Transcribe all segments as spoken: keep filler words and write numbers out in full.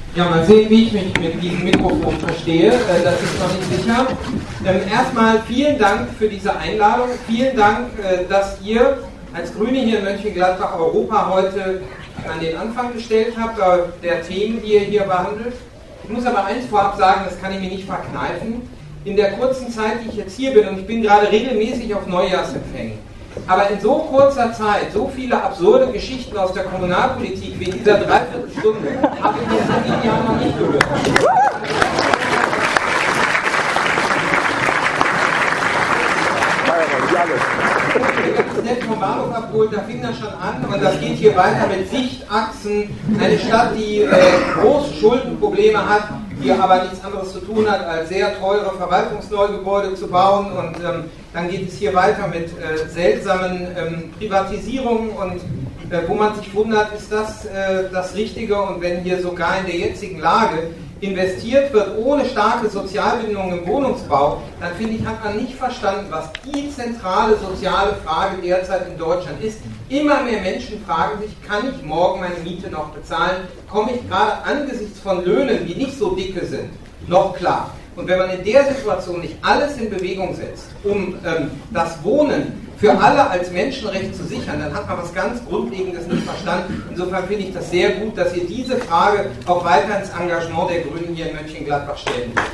Ja, mal sehen, wie ich mich mit diesem Mikrofon verstehe. Das ist noch nicht sicher. Erstmal vielen Dank für diese Einladung. Vielen Dank, dass ihr als Grüne hier in Mönchengladbach Europa heute an den Anfang gestellt habt, der Themen, die ihr hier behandelt. Ich muss aber eins vorab sagen, das kann ich mir nicht verkneifen. In der kurzen Zeit, die ich jetzt hier bin, und ich bin gerade regelmäßig auf Neujahrsempfängen, aber in so kurzer Zeit so viele absurde Geschichten aus der Kommunalpolitik wie in dieser Dreiviertelstunde habe ich in so vielen Jahren noch nicht gehört. Ganz nett vom Bahnhof abgeholt, da fing das schon an und das geht hier weiter mit Sichtachsen. Eine Stadt, die äh, große Schuldenprobleme hat, die aber nichts anderes zu tun hat, als sehr teure Verwaltungsneugebäude zu bauen. Und ähm, dann geht es hier weiter mit äh, seltsamen ähm, Privatisierungen und äh, wo man sich wundert, ist das äh, das Richtige? Und wenn hier sogar in der jetzigen Lage investiert wird ohne starke Sozialbindung im Wohnungsbau, dann finde ich, hat man nicht verstanden, was die zentrale soziale Frage derzeit in Deutschland ist. Immer mehr Menschen fragen sich, kann ich morgen meine Miete noch bezahlen? Komme ich gerade angesichts von Löhnen, die nicht so dicke sind, noch klar? Und wenn man in der Situation nicht alles in Bewegung setzt, um ähm, das Wohnen für alle als Menschenrecht zu sichern, dann hat man was ganz Grundlegendes nicht verstanden. Insofern finde ich das sehr gut, dass ihr diese Frage auch weiter ins Engagement der Grünen hier in Mönchengladbach stellen wollt.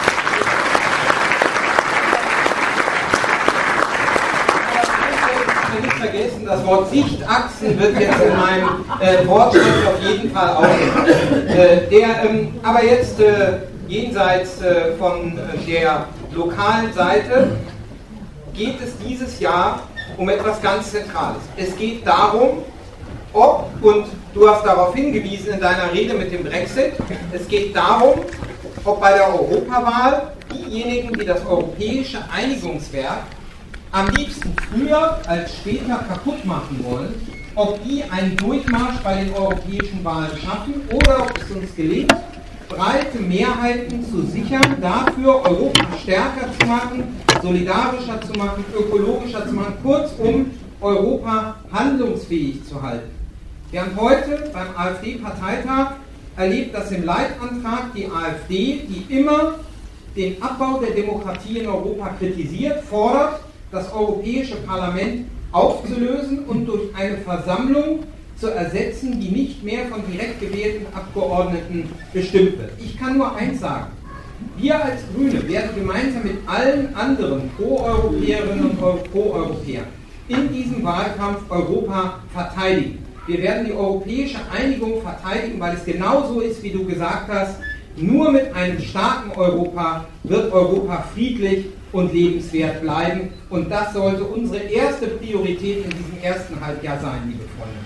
Nicht vergessen, das Wort Sichtachsen wird jetzt in meinem äh, Wortschatz auf jeden Fall aufgenommen. Äh, der, ähm, aber jetzt äh, jenseits äh, von äh, der lokalen Seite geht es dieses Jahr um etwas ganz Zentrales. Es geht darum, ob, und du hast darauf hingewiesen in deiner Rede mit dem Brexit, es geht darum, ob bei der Europawahl diejenigen, die das europäische Einigungswerk am liebsten früher als später kaputt machen wollen, ob die einen Durchmarsch bei den europäischen Wahlen schaffen oder ob es uns gelingt, breite Mehrheiten zu sichern, dafür Europa stärker zu machen, solidarischer zu machen, ökologischer zu machen, kurzum Europa handlungsfähig zu halten. Wir haben heute beim AfD-Parteitag erlebt, dass im Leitantrag die AfD, die immer den Abbau der Demokratie in Europa kritisiert, fordert, das Europäische Parlament aufzulösen und durch eine Versammlung zu ersetzen, die nicht mehr von direkt gewählten Abgeordneten bestimmt wird. Ich kann nur eins sagen. Wir als Grüne werden gemeinsam mit allen anderen Pro-Europäerinnen und Pro-Europäern in diesem Wahlkampf Europa verteidigen. Wir werden die europäische Einigung verteidigen, weil es genauso ist, wie du gesagt hast, nur mit einem starken Europa wird Europa friedlich und lebenswert bleiben. Und das sollte unsere erste Priorität in diesem ersten Halbjahr sein, liebe Freunde.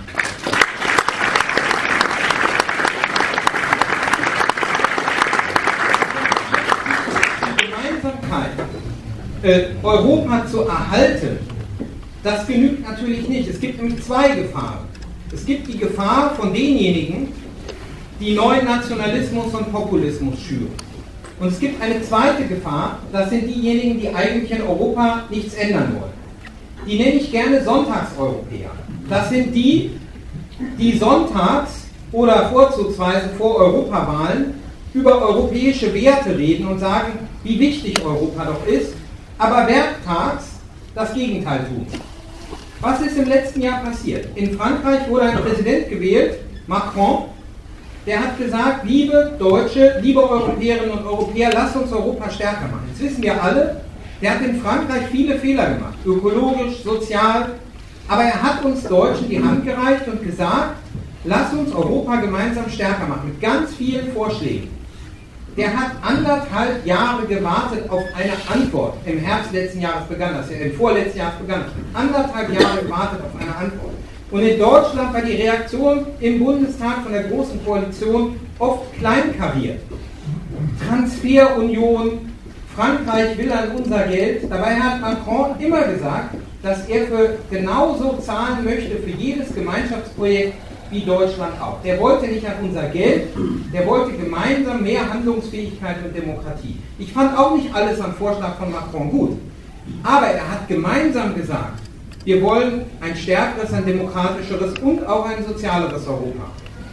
Äh, Europa zu erhalten, das genügt natürlich nicht. Es gibt nämlich zwei Gefahren. Es gibt die Gefahr von denjenigen, die neuen Nationalismus und Populismus schüren. Und es gibt eine zweite Gefahr, das sind diejenigen, die eigentlich in Europa nichts ändern wollen. Die nenne ich gerne Sonntagseuropäer. Das sind die, die sonntags oder vorzugsweise vor Europawahlen über europäische Werte reden und sagen, wie wichtig Europa doch ist, aber werktags das Gegenteil tun. Was ist im letzten Jahr passiert? In Frankreich wurde ein Präsident gewählt, Macron, der hat gesagt, liebe Deutsche, liebe Europäerinnen und Europäer, lasst uns Europa stärker machen. Jetzt wissen wir alle, der hat in Frankreich viele Fehler gemacht, ökologisch, sozial, aber er hat uns Deutschen die Hand gereicht und gesagt, lasst uns Europa gemeinsam stärker machen, mit ganz vielen Vorschlägen. Der hat anderthalb Jahre gewartet auf eine Antwort. Im Herbst letzten Jahres begann das, im vorletzten Jahr begann das. Anderthalb Jahre gewartet auf eine Antwort. Und in Deutschland war die Reaktion im Bundestag von der Großen Koalition oft kleinkariert. Transferunion, Frankreich will an unser Geld. Dabei hat Macron immer gesagt, dass er für genauso zahlen möchte für jedes Gemeinschaftsprojekt wie Deutschland auch. Der wollte nicht an unser Geld, der wollte gemeinsam mehr Handlungsfähigkeit und Demokratie. Ich fand auch nicht alles am Vorschlag von Macron gut, aber er hat gemeinsam gesagt, wir wollen ein stärkeres, ein demokratischeres und auch ein sozialeres Europa.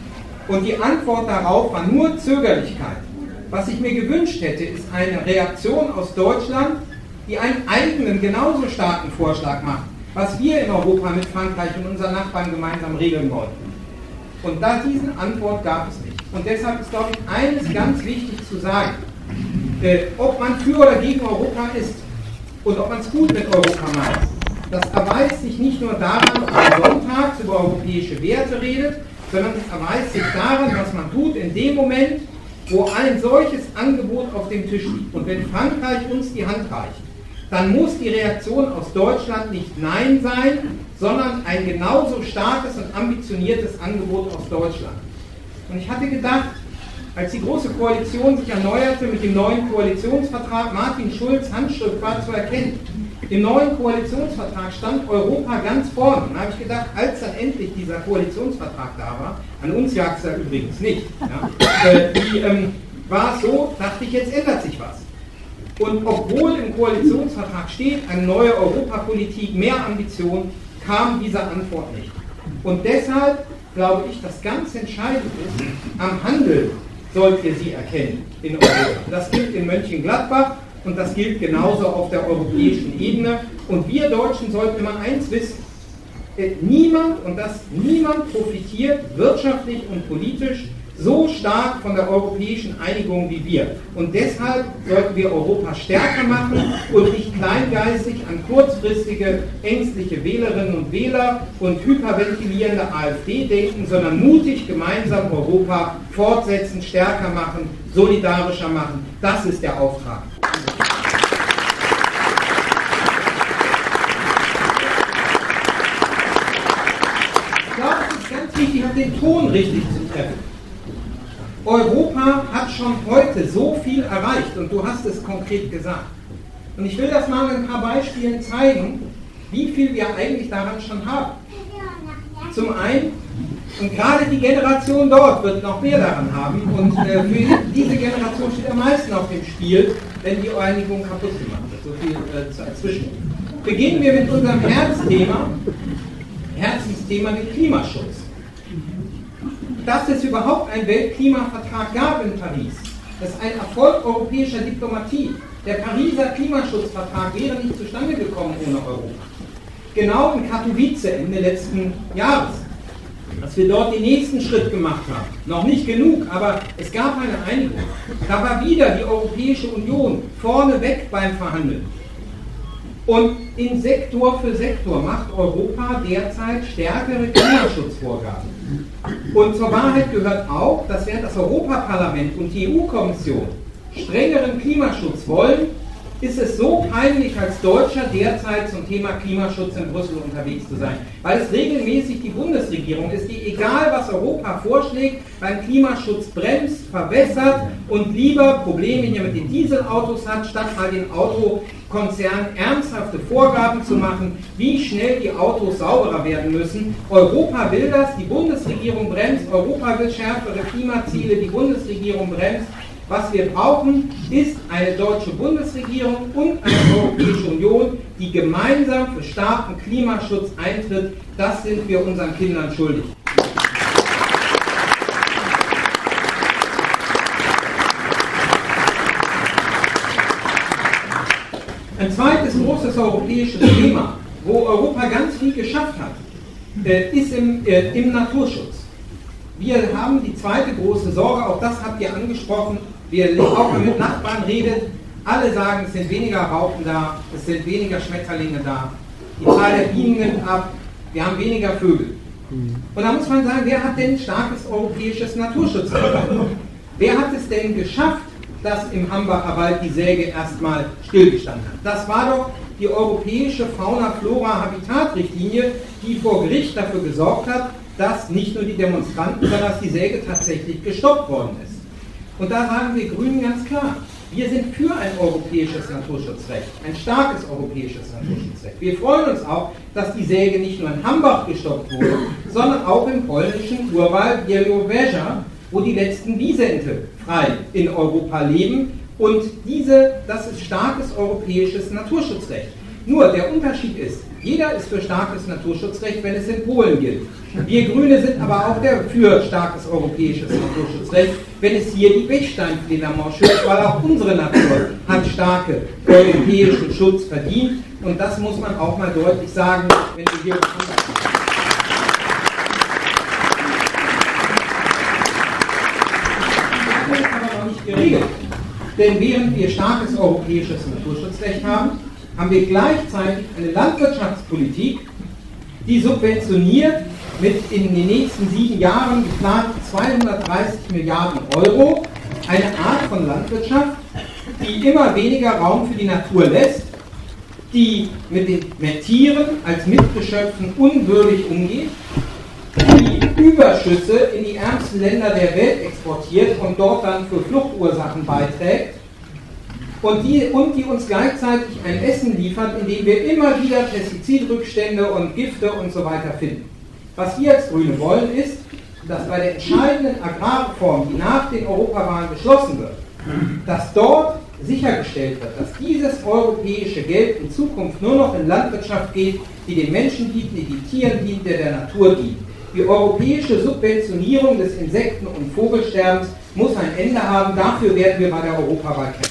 Und die Antwort darauf war nur Zögerlichkeit. Was ich mir gewünscht hätte, ist eine Reaktion aus Deutschland, die einen eigenen, genauso starken Vorschlag macht, was wir in Europa mit Frankreich und unseren Nachbarn gemeinsam regeln wollten. Und da diesen Antwort gab es nicht. Und deshalb ist, glaube ich, eines ganz wichtig zu sagen. Äh, ob man für oder gegen Europa ist und ob man es gut mit Europa meint, das erweist sich nicht nur daran, ob man sonntags über europäische Werte redet, sondern es erweist sich daran, was man tut in dem Moment, wo ein solches Angebot auf dem Tisch liegt. Und wenn Frankreich uns die Hand reicht, dann muss die Reaktion aus Deutschland nicht Nein sein, sondern ein genauso starkes und ambitioniertes Angebot aus Deutschland. Und ich hatte gedacht, als die Große Koalition sich erneuerte mit dem neuen Koalitionsvertrag, Martin Schulz' Handschrift war zu erkennen. Im neuen Koalitionsvertrag stand Europa ganz vorne. Und da habe ich gedacht, als dann endlich dieser Koalitionsvertrag da war, an uns lag es ja übrigens nicht, ja, äh, die, ähm, war es so, dachte ich, jetzt ändert sich was. Und obwohl im Koalitionsvertrag steht, eine neue Europapolitik, mehr Ambition, kam diese Antwort nicht. Und deshalb glaube ich, dass ganz entscheidend ist, am Handeln sollt ihr sie erkennen in Europa. Das gilt in Mönchengladbach und das gilt genauso auf der europäischen Ebene. Und wir Deutschen sollten immer eins wissen, niemand, und das niemand profitiert wirtschaftlich und politisch so stark von der europäischen Einigung wie wir. Und deshalb sollten wir Europa stärker machen und nicht kleingeistig an kurzfristige, ängstliche Wählerinnen und Wähler und hyperventilierende AfD denken, sondern mutig gemeinsam Europa fortsetzen, stärker machen, solidarischer machen. Das ist der Auftrag. Ich glaube, es ist ganz wichtig, auch den Ton richtig zu treffen. Europa hat schon heute so viel erreicht und du hast es konkret gesagt. Und ich will das mal mit ein paar Beispielen zeigen, wie viel wir eigentlich daran schon haben. Zum einen, und gerade die Generation dort wird noch mehr daran haben, und äh, für diese Generation steht am meisten auf dem Spiel, wenn die Einigung kaputt gemacht wird. So viel äh, dazwischen. Beginnen wir mit unserem Herzthema, Herzensthema, den Klimaschutz. Dass es überhaupt einen Weltklimavertrag gab in Paris, das ist ein Erfolg europäischer Diplomatie. Der Pariser Klimaschutzvertrag wäre nicht zustande gekommen ohne Europa. Genau in Katowice Ende letzten Jahres, dass wir dort den nächsten Schritt gemacht haben. Noch nicht genug, aber es gab eine Einigung. Da war wieder die Europäische Union vorneweg beim Verhandeln. Und in Sektor für Sektor macht Europa derzeit stärkere Klimaschutzvorgaben. Und zur Wahrheit gehört auch, dass während das Europaparlament und die E U-Kommission strengeren Klimaschutz wollen, ist es so peinlich, als Deutscher derzeit zum Thema Klimaschutz in Brüssel unterwegs zu sein. Weil es regelmäßig die Bundesregierung ist, die, egal was Europa vorschlägt, beim Klimaschutz bremst, verbessert und lieber Probleme hier mit den Dieselautos hat, statt mal den Autokonzernen ernsthafte Vorgaben zu machen, wie schnell die Autos sauberer werden müssen. Europa will das, die Bundesregierung bremst, Europa will schärfere Klimaziele, die Bundesregierung bremst. Was wir brauchen, ist eine deutsche Bundesregierung und eine Europäische Union, die gemeinsam für starken Klimaschutz eintritt. Das sind wir unseren Kindern schuldig. Ein zweites großes europäisches Thema, wo Europa ganz viel geschafft hat, ist im, im Naturschutz. Wir haben die zweite große Sorge, auch das habt ihr angesprochen, wir auch wenn man mit Nachbarn redet, alle sagen, es sind weniger Raupen da, es sind weniger Schmetterlinge da, die Zahl der Bienen nimmt ab, wir haben weniger Vögel. Und da muss man sagen, wer hat denn starkes europäisches Naturschutzrecht? Wer hat es denn geschafft, dass im Hambacher Wald die Säge erstmal stillgestanden hat? Das war doch die europäische Fauna-Flora-Habitat-Richtlinie, die vor Gericht dafür gesorgt hat, dass nicht nur die Demonstranten, sondern dass die Säge tatsächlich gestoppt worden ist. Und da sagen wir Grünen ganz klar, wir sind für ein europäisches Naturschutzrecht, ein starkes europäisches Naturschutzrecht. Wir freuen uns auch, dass die Säge nicht nur in Hambach gestoppt wurde, sondern auch im polnischen Urwald Białowieża, wo die letzten Wiesente frei in Europa leben. Und diese, das ist starkes europäisches Naturschutzrecht. Nur der Unterschied ist, Jeder ist für starkes Naturschutzrecht, wenn es in Polen gilt. Wir Grüne sind aber auch der für starkes europäisches Naturschutzrecht, wenn es hier die Bechsteinfledermaus schützt, weil auch unsere Natur hat starke europäischen Schutz verdient. Und das muss man auch mal deutlich sagen, wenn wir hier das ist aber noch nicht geregelt. Denn während wir starkes europäisches Naturschutzrecht haben, haben wir gleichzeitig eine Landwirtschaftspolitik, die subventioniert mit in den nächsten sieben Jahren geplant zweihundertdreißig Milliarden Euro eine Art von Landwirtschaft, die immer weniger Raum für die Natur lässt, die mit den mit Tieren als Mitgeschöpfen unwürdig umgeht, die Überschüsse in die ärmsten Länder der Welt exportiert und dort dann für Fluchtursachen beiträgt und die, und die uns gleichzeitig ein Essen liefert, in dem wir immer wieder Pestizidrückstände und Gifte und so weiter finden. Was wir als Grüne wollen, ist, dass bei der entscheidenden Agrarreform, die nach den Europawahlen beschlossen wird, dass dort sichergestellt wird, dass dieses europäische Geld in Zukunft nur noch in Landwirtschaft geht, die den Menschen dient, die den Tieren dient, der der Natur dient. Die europäische Subventionierung des Insekten- und Vogelsterbens muss ein Ende haben. Dafür werden wir bei der Europawahl kämpfen.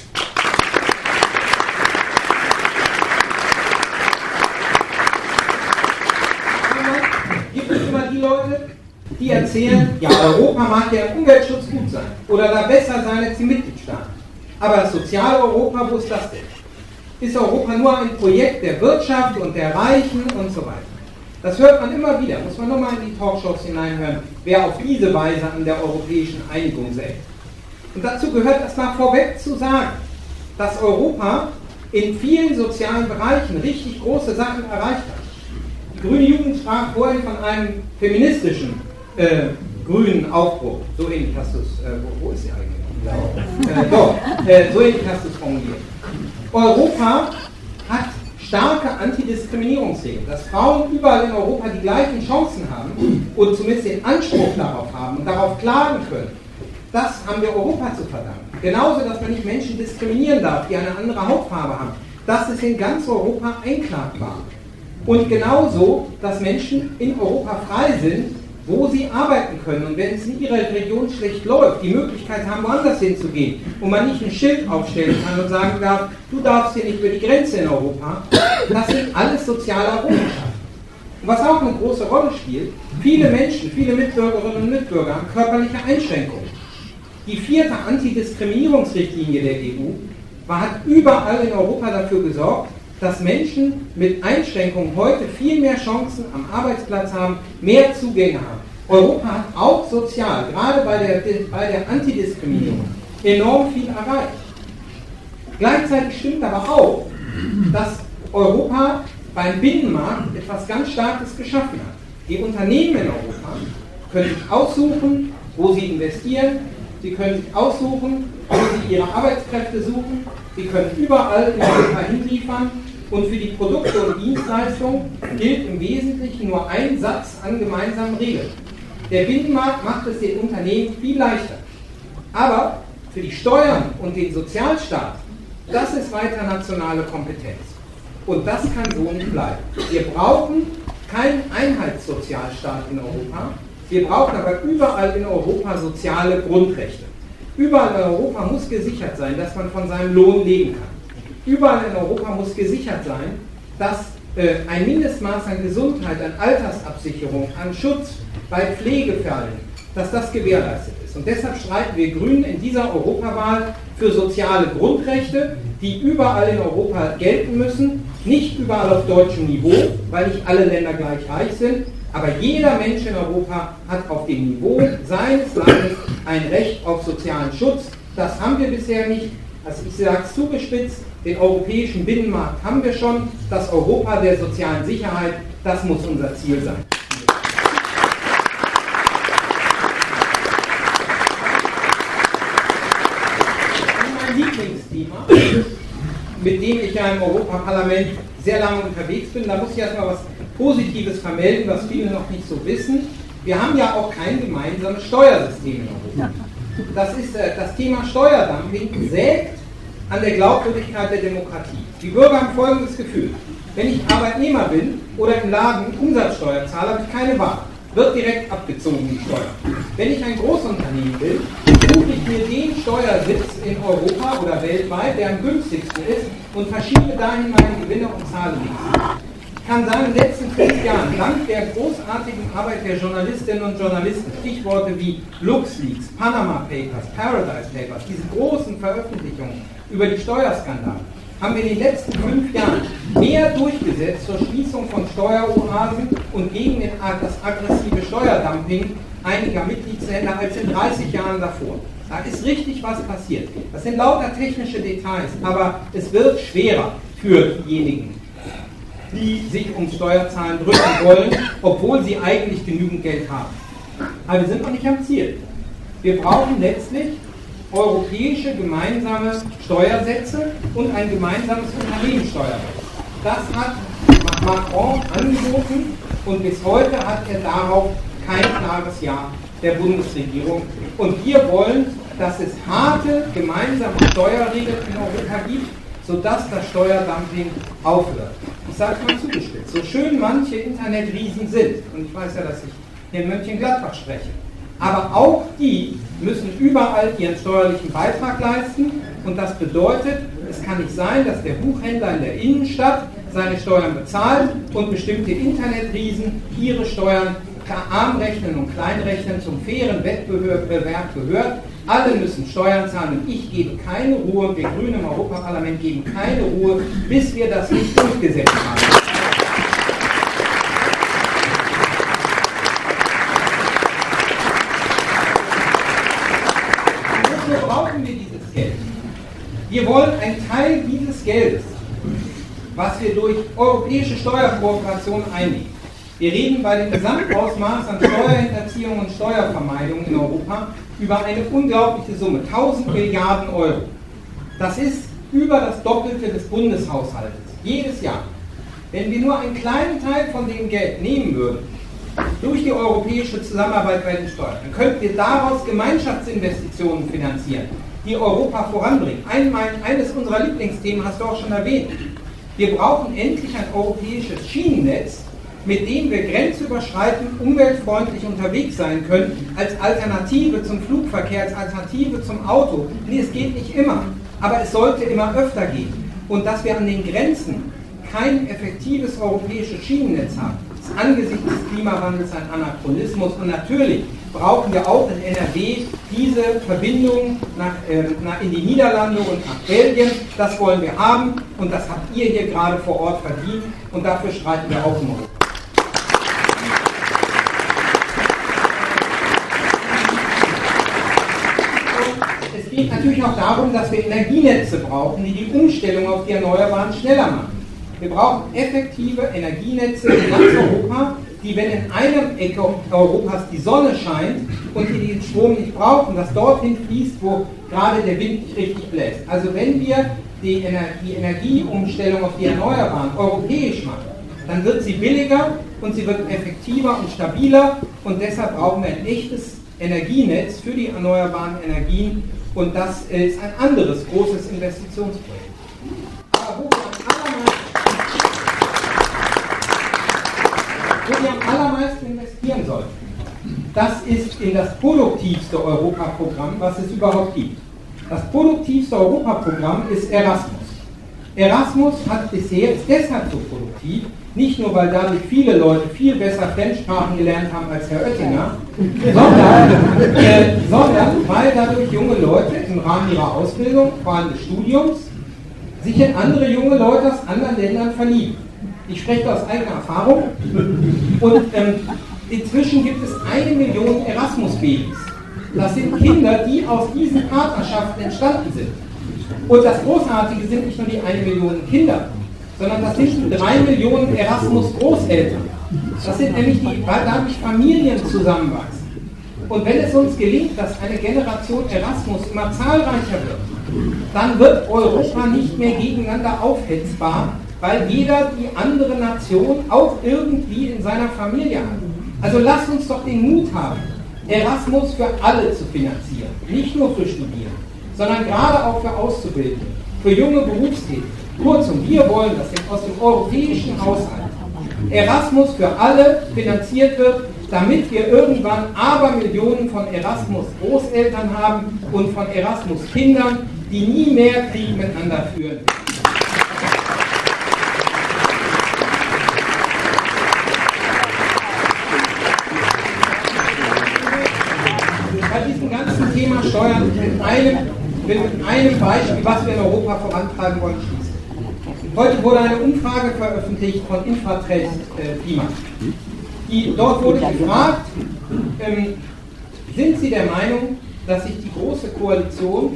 Gibt es immer die Leute, die erzählen, ja, Europa mag ja im Umweltschutz gut sein oder da besser sein als die Mitgliedstaaten. Aber das soziale Europa, wo ist das denn? Ist Europa nur ein Projekt der Wirtschaft und der Reichen und so weiter? Das hört man immer wieder, muss man nur mal in die Talkshows hineinhören, wer auf diese Weise an der europäischen Einigung sägt. Und dazu gehört erstmal vorweg zu sagen, dass Europa in vielen sozialen Bereichen richtig große Sachen erreicht hat. Die Grüne Jugend sprach vorhin von einem feministischen äh, grünen Aufbruch. So ähnlich hast du es, äh, wo, wo ist sie eigentlich? Äh, doch, äh, so ähnlich hast du es formuliert. Europa hat starke Antidiskriminierungsregeln, dass Frauen überall in Europa die gleichen Chancen haben und zumindest den Anspruch darauf haben und darauf klagen können. Das haben wir Europa zu verdanken. Genauso, dass man nicht Menschen diskriminieren darf, die eine andere Hautfarbe haben. Das ist in ganz Europa einklagbar. Und genauso, dass Menschen in Europa frei sind, wo sie arbeiten können. Und wenn es in ihrer Region schlecht läuft, die Möglichkeit haben, woanders hinzugehen, wo man nicht ein Schild aufstellen kann und sagen darf, du darfst hier nicht über die Grenze in Europa, das sind alles soziale Errungenschaften. Und was auch eine große Rolle spielt, viele Menschen, viele Mitbürgerinnen und Mitbürger haben körperliche Einschränkungen. Die vierte Antidiskriminierungsrichtlinie der E U war, hat überall in Europa dafür gesorgt, dass Menschen mit Einschränkungen heute viel mehr Chancen am Arbeitsplatz haben, mehr Zugänge haben. Europa hat auch sozial, gerade bei der, bei der Antidiskriminierung, enorm viel erreicht. Gleichzeitig stimmt aber auch, dass Europa beim Binnenmarkt etwas ganz Starkes geschaffen hat. Die Unternehmen in Europa können sich aussuchen, wo sie investieren, sie können sich aussuchen, wo sie ihre Arbeitskräfte suchen, sie können überall in Europa hinliefern. Und für die Produkte und Dienstleistungen gilt im Wesentlichen nur ein Satz an gemeinsamen Regeln. Der Binnenmarkt macht es den Unternehmen viel leichter. Aber für die Steuern und den Sozialstaat, das ist weiter nationale Kompetenz. Und das kann so nicht bleiben. Wir brauchen keinen Einheitssozialstaat in Europa. Wir brauchen aber überall in Europa soziale Grundrechte. Überall in Europa muss gesichert sein, dass man von seinem Lohn leben kann. Überall in Europa muss gesichert sein, dass äh, ein Mindestmaß an Gesundheit, an Altersabsicherung, an Schutz bei Pflegefällen, dass das gewährleistet ist. Und deshalb streiten wir Grünen in dieser Europawahl für soziale Grundrechte, die überall in Europa gelten müssen, nicht überall auf deutschem Niveau, weil nicht alle Länder gleich reich sind, aber jeder Mensch in Europa hat auf dem Niveau seines Landes ein Recht auf sozialen Schutz. Das haben wir bisher nicht. Also ich sage es zugespitzt, den europäischen Binnenmarkt haben wir schon, das Europa der sozialen Sicherheit, das muss unser Ziel sein. Mein Lieblingsthema, mit dem ich ja im Europaparlament sehr lange unterwegs bin, da muss ich erstmal was Positives vermelden, was viele noch nicht so wissen. Wir haben ja auch kein gemeinsames Steuersystem in Europa. Das ist äh, das Thema Steuerdumping sägt an der Glaubwürdigkeit der Demokratie. Die Bürger haben folgendes Gefühl. Wenn ich Arbeitnehmer bin oder im Laden Umsatzsteuer zahle, habe ich keine Wahl. Wird direkt abgezogen, die Steuer. Wenn ich ein Großunternehmen will, suche ich mir den Steuersitz in Europa oder weltweit, der am günstigsten ist, und verschiebe dahin meine Gewinne und zahle nichts. Ich kann sagen, in den letzten fünf Jahren, dank der großartigen Arbeit der Journalistinnen und Journalisten, Stichworte wie LuxLeaks, Panama Papers, Paradise Papers, diese großen Veröffentlichungen über die Steuerskandale, haben wir in den letzten fünf Jahren mehr durchgesetzt zur Schließung von Steueroasen und gegen den, das aggressive Steuerdumping einiger Mitgliedsländer als in dreißig Jahren davor. Da ist richtig was passiert. Das sind lauter technische Details, aber es wird schwerer für diejenigen, die sich um Steuerzahlen drücken wollen, obwohl sie eigentlich genügend Geld haben. Aber wir sind noch nicht am Ziel. Wir brauchen letztlich europäische gemeinsame Steuersätze und ein gemeinsames Unternehmenssteuerrecht. Das hat Macron angeboten und bis heute hat er darauf kein klares Ja der Bundesregierung. Und wir wollen, dass es harte gemeinsame Steuerregeln in Europa gibt, sodass das Steuerdumping aufhört. Ich sage es mal zugespitzt, so schön manche Internetriesen sind, und ich weiß ja, dass ich hier in Mönchengladbach spreche, aber auch die müssen überall ihren steuerlichen Beitrag leisten, und das bedeutet, es kann nicht sein, dass der Buchhändler in der Innenstadt seine Steuern bezahlt und bestimmte Internetriesen ihre Steuern arm rechnen und klein rechnen, zum fairen Wettbewerb gehört. Alle müssen Steuern zahlen und ich gebe keine Ruhe, wir Grünen im Europaparlament geben keine Ruhe, bis wir das nicht durchgesetzt haben. Wofür brauchen wir dieses Geld? Wir wollen einen Teil dieses Geldes, was wir durch europäische Steuerkooperation einnehmen. Wir reden bei dem Gesamtausmaß an Steuerhinterziehung und Steuervermeidung in Europa über eine unglaubliche Summe, tausend Milliarden Euro. Das ist über das Doppelte des Bundeshaushaltes, jedes Jahr. Wenn wir nur einen kleinen Teil von dem Geld nehmen würden, durch die europäische Zusammenarbeit bei den Steuern, dann könnten wir daraus Gemeinschaftsinvestitionen finanzieren, die Europa voranbringen. Ein, eines unserer Lieblingsthemen hast du auch schon erwähnt. Wir brauchen endlich ein europäisches Schienennetz, mit dem wir grenzüberschreitend umweltfreundlich unterwegs sein können, als Alternative zum Flugverkehr, als Alternative zum Auto. Nee, es geht nicht immer, aber es sollte immer öfter gehen. Und dass wir an den Grenzen kein effektives europäisches Schienennetz haben, ist angesichts des Klimawandels ein Anachronismus. Und natürlich brauchen wir auch in N R W diese Verbindung nach, äh, nach, in die Niederlande und nach Belgien. Das wollen wir haben und das habt ihr hier gerade vor Ort verdient und dafür streiten wir auch noch. Es geht natürlich auch darum, dass wir Energienetze brauchen, die die Umstellung auf die Erneuerbaren schneller machen. Wir brauchen effektive Energienetze in ganz Europa, die, wenn in einer Ecke Europas die Sonne scheint und die den Strom nicht brauchen, dass dorthin fließt, wo gerade der Wind nicht richtig bläst. Also wenn wir die, Ener- die Energieumstellung auf die Erneuerbaren europäisch machen, dann wird sie billiger und sie wird effektiver und stabiler und deshalb brauchen wir ein echtes Energienetz für die erneuerbaren Energien und das ist ein anderes großes Investitionsprojekt. Aber wo wir am allermeisten, wo wir am allermeisten investieren sollten, das ist in das produktivste Europaprogramm, was es überhaupt gibt. Das produktivste Europaprogramm ist Erasmus. Erasmus hat bisher, ist deshalb so produktiv, nicht nur, weil dadurch viele Leute viel besser Fremdsprachen gelernt haben als Herr Oettinger, sondern, äh, sondern weil dadurch junge Leute im Rahmen ihrer Ausbildung, vor allem des Studiums, sich in andere junge Leute aus anderen Ländern verlieben. Ich spreche aus eigener Erfahrung und ähm, inzwischen gibt es eine Million Erasmus-Babys. Das sind Kinder, die aus diesen Partnerschaften entstanden sind. Und das Großartige sind nicht nur die eine Million Kinder, sondern das sind die drei Millionen Erasmus-Großeltern. Das sind nämlich die, weil dadurch Familien zusammenwachsen. Und wenn es uns gelingt, dass eine Generation Erasmus immer zahlreicher wird, dann wird Europa nicht mehr gegeneinander aufhetzbar, weil jeder die andere Nation auch irgendwie in seiner Familie hat. Also lasst uns doch den Mut haben, Erasmus für alle zu finanzieren, nicht nur für Studierende, sondern gerade auch für Auszubildende, für junge Berufstätige. Kurzum, wir wollen, dass aus dem europäischen Haushalt Erasmus für alle finanziert wird, damit wir irgendwann Abermillionen von Erasmus-Großeltern haben und von Erasmus-Kindern, die nie mehr Krieg miteinander führen. Bei diesem ganzen Thema Steuern mit einem, mit einem Beispiel, was wir in Europa vorantreiben wollen, schließen. Heute wurde eine Umfrage veröffentlicht von Infratrade äh, Klima. Die, dort wurde gefragt, ähm, sind Sie der Meinung, dass sich die Große Koalition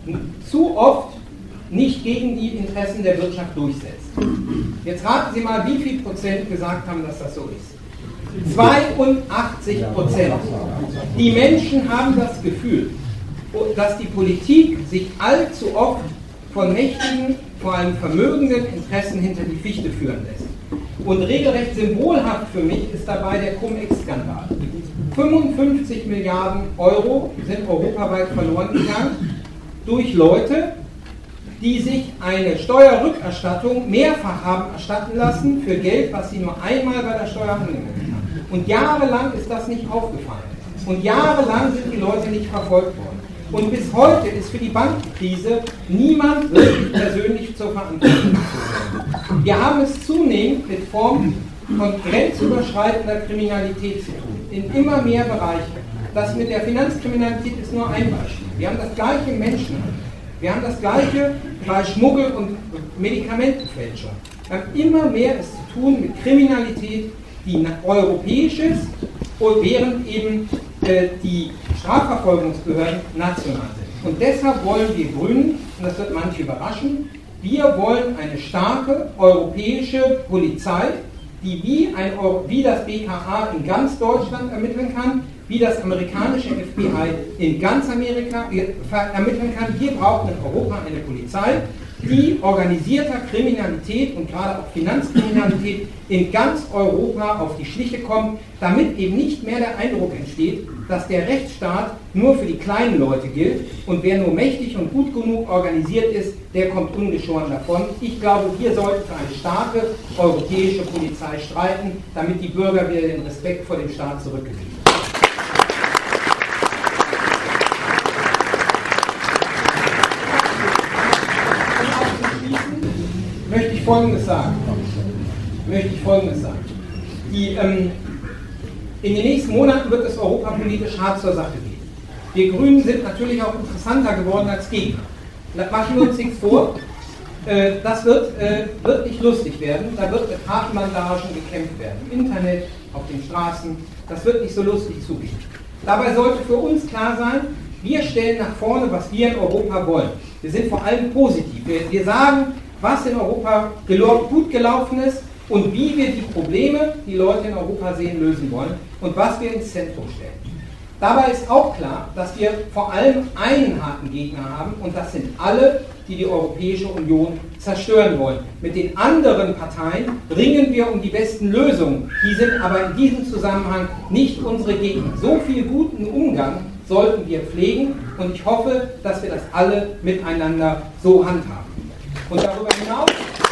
zu oft nicht gegen die Interessen der Wirtschaft durchsetzt? Jetzt raten Sie mal, wie viel Prozent gesagt haben, dass das so ist. zweiundachtzig Prozent. Die Menschen haben das Gefühl, dass die Politik sich allzu oft von mächtigen, vor allem vermögenden Interessen hinter die Fichte führen lässt. Und regelrecht symbolhaft für mich ist dabei der Cum-Ex-Skandal. fünfundfünfzig Milliarden Euro sind europaweit verloren gegangen durch Leute, die sich eine Steuerrückerstattung mehrfach haben erstatten lassen für Geld, was sie nur einmal bei der Steuer angemeldet haben. Und jahrelang ist das nicht aufgefallen. Und jahrelang sind die Leute nicht verfolgt worden. Und bis heute ist für die Bankenkrise niemand wirklich persönlich zur Verantwortung gezogen. Wir haben es zunehmend mit Formen von grenzüberschreitender Kriminalität zu tun, in immer mehr Bereichen. Das mit der Finanzkriminalität ist nur ein Beispiel. Wir haben das gleiche im Menschenhandel. Wir haben das gleiche bei Schmuggel und Medikamentenfälschung. Wir haben immer mehr es zu tun mit Kriminalität, die europäisch ist, während eben äh, die Strafverfolgungsbehörden national sind. Und deshalb wollen wir Grünen, und das wird manche überraschen, wir wollen eine starke europäische Polizei, die wie, ein Euro, wie das B K A in ganz Deutschland ermitteln kann, wie das amerikanische F B I in ganz Amerika ermitteln kann. Wir brauchen in Europa eine Polizei, die organisierter Kriminalität und gerade auch Finanzkriminalität in ganz Europa auf die Schliche kommt, damit eben nicht mehr der Eindruck entsteht, dass der Rechtsstaat nur für die kleinen Leute gilt und wer nur mächtig und gut genug organisiert ist, der kommt ungeschoren davon. Ich glaube, wir sollten für eine starke europäische Polizei streiten, damit die Bürger wieder den Respekt vor dem Staat zurückgewinnen. Möchte ich Folgendes sagen. Möchte ich Folgendes sagen. Die, ähm, in den nächsten Monaten wird es europapolitisch hart zur Sache gehen. Wir Grünen sind natürlich auch interessanter geworden als Gegner. Machen wir uns nichts vor. Äh, das wird, äh, wird nicht lustig werden. Da wird mit harten Bandagen gekämpft werden. Im Internet, auf den Straßen. Das wird nicht so lustig zugehen. Dabei sollte für uns klar sein, wir stellen nach vorne, was wir in Europa wollen. Wir sind vor allem positiv. Wir, wir sagen, was in Europa gut gelaufen ist und wie wir die Probleme, die Leute in Europa sehen, lösen wollen und was wir ins Zentrum stellen. Dabei ist auch klar, dass wir vor allem einen harten Gegner haben und das sind alle, die die Europäische Union zerstören wollen. Mit den anderen Parteien ringen wir um die besten Lösungen. Die sind aber in diesem Zusammenhang nicht unsere Gegner. So viel guten Umgang sollten wir pflegen und ich hoffe, dass wir das alle miteinander so handhaben. Und darüber hinaus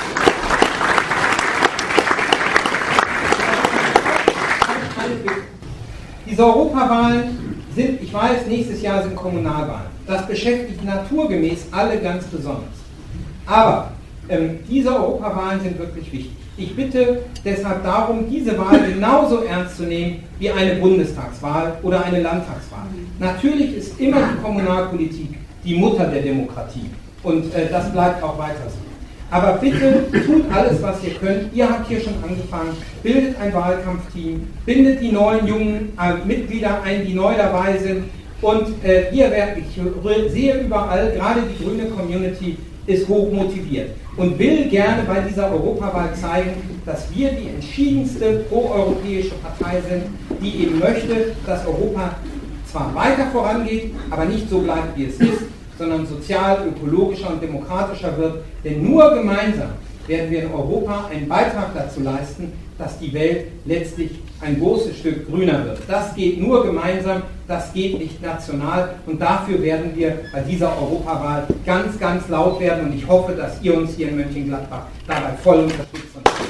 diese Europawahlen sind, ich weiß, nächstes Jahr sind Kommunalwahlen. Das beschäftigt naturgemäß alle ganz besonders. Aber ähm, diese Europawahlen sind wirklich wichtig. Ich bitte deshalb darum, diese Wahl genauso ernst zu nehmen wie eine Bundestagswahl oder eine Landtagswahl. Natürlich ist immer die Kommunalpolitik die Mutter der Demokratie. Und äh, das bleibt auch weiter so. Aber bitte tut alles, was ihr könnt. Ihr habt hier schon angefangen. Bildet ein Wahlkampfteam. Bindet die neuen jungen äh, Mitglieder ein, die neu dabei sind. Und äh, ihr werdet, ich sehe überall, gerade die grüne Community ist hoch motiviert und will gerne bei dieser Europawahl zeigen, dass wir die entschiedenste proeuropäische Partei sind, die eben möchte, dass Europa zwar weiter vorangeht, aber nicht so bleibt, wie es ist, sondern sozial, ökologischer und demokratischer wird. Denn nur gemeinsam werden wir in Europa einen Beitrag dazu leisten, dass die Welt letztlich ein großes Stück grüner wird. Das geht nur gemeinsam. das geht nicht national und dafür werden wir bei dieser Europawahl ganz, ganz laut werden und ich hoffe, dass ihr uns hier in Mönchengladbach dabei voll unterstützt.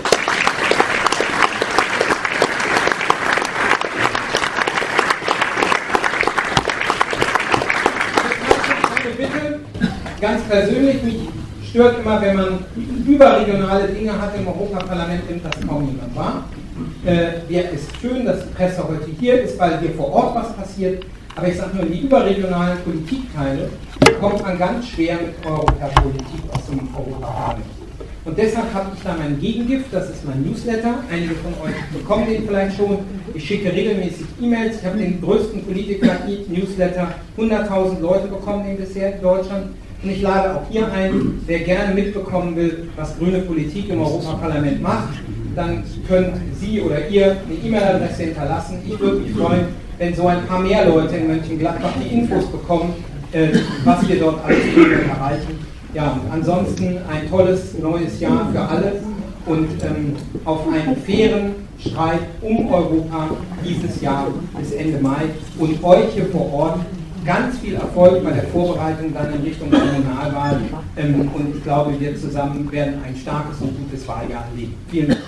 Bitte, ganz persönlich, mich stört immer, wenn man überregionale Dinge hat im Europaparlament, nimmt das kaum jemand wahr. Äh, es ist schön, dass die Presse heute hier ist, weil hier vor Ort was passiert, aber ich sage nur, die überregionalen Politikteile kommt man ganz schwer mit europäischer Politik aus dem Europaparlament. Und deshalb habe ich da mein Gegengift, das ist mein Newsletter. Einige von euch bekommen den vielleicht schon. Ich schicke regelmäßig E-Mails. Ich habe den größten Politiker-Newsletter, hunderttausend Leute bekommen den bisher in Deutschland. Und ich lade auch hier ein, wer gerne mitbekommen will, was grüne Politik im Europaparlament macht, dann könnt Sie oder ihr eine E-Mail-Adresse hinterlassen. Ich würde mich freuen, wenn so ein paar mehr Leute in Mönchengladbach die Infos bekommen, äh, was wir dort alles erreichen. Ja, und ansonsten ein tolles neues Jahr für alle und ähm, auf einen fairen Streit um Europa dieses Jahr bis Ende Mai und euch hier vor Ort ganz viel Erfolg bei der Vorbereitung dann in Richtung der Kommunalwahl ähm, und ich glaube, wir zusammen werden ein starkes und gutes Wahljahr erleben. Vielen Dank.